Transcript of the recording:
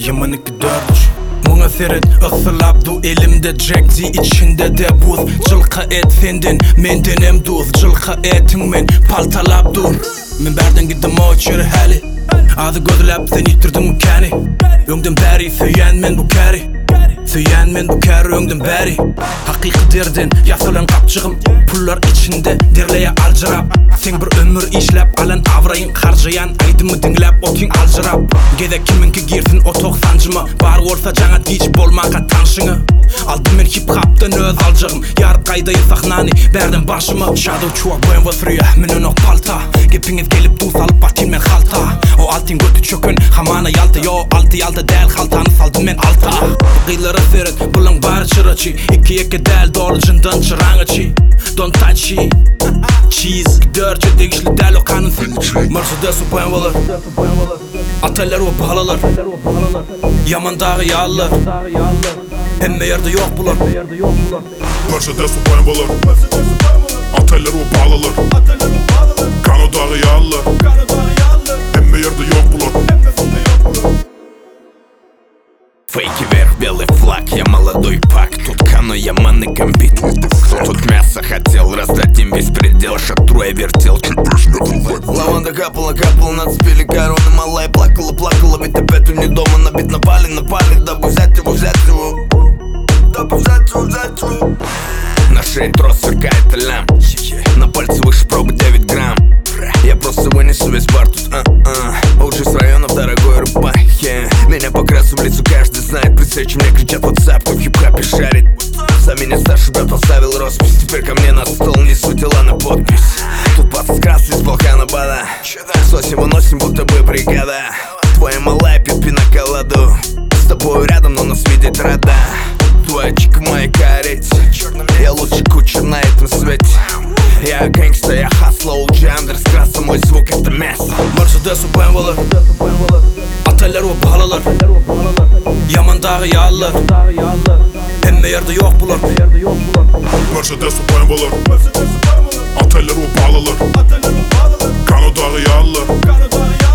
Yamanık dörç Muna seret ısılapdu elimde Jack'zi içinde de buz Cılka et sendin menden hem duz Cılka etin men paltalapdu Men berden gittim o içeri hali Ağzı gözlap sen yitirdin bu kani Öngden beri söyyen men bu kari Söyyen men bu kari öngden beri Hakiki derdin yasalan kapçığım Pullar içinde derleye alcırap Sen bir ömür işlep alan avrayın harcayan Aydımı dinlep otin alcırap Gede kiminki girsin o 90'cıma Bar olsa cana diç bolmaka tanşını Aldım men hip hop'tan öz alcığım Yarıp kaydayı sahnani berden başıma Shadow çuva boyun vasırıyor men önok palta Gepiniz gelip dus alıp batayım men halta O altin götü çökün hamana yalta Yo altı yalta del haltanı saldım men alta Gıylara seret bulan bar çıraçı İki eke del dolu cından çırağıçı Don't touch it Cheese Dörçe değişli del o kanın Mercedes o boyanvalar Atalar o bağlalar Yaman dağı yağlar Emme yerde yok bular Mercedes o boyanvalar Atalar o bağlalar Kano dağı yağlar Emme yerde yok bular Фейки вверх, белый флаг, я молодой пак. Тут Кано, я манный комбит. Кто тут мясо хотел, раздать им весь предел. Шатру я вертел, лаванда капала, капала, нацепили короны. Малая плакала, плакала, ведь опять у них дома набит. Напали, дабы взять его, дабы взять его. На шее трос сверкает лям. На пальце выше пробы 9 грамм. Я просто вынесу весь бар тут, Лучший с районов дорогой рубахе. Меня по красу в лицо каждый знает. При встрече мне кричат WhatsApp, кто в хип-хапе шарит. За меня старший брат поставил роспись. Теперь ко мне на стол несу дела на подпись. Тут пац с красный из Балкана Бада. Сносим выносим, будто бы бригада. Твоя малая пьет пиноколаду. С тобой рядом, но нас видит рада. Твоя чика моя кареть. Я лучший кучер на этом свете. Я гэнгста, я хасла, OG Андерс, мой звук это мясо. Mercedes o boyanvalar Atalar o bağlalar Yaman dağı yağlar Emme yerde yok bular Mercedes o boyanvalar Atalar o bağlalar Kano dağı yağlar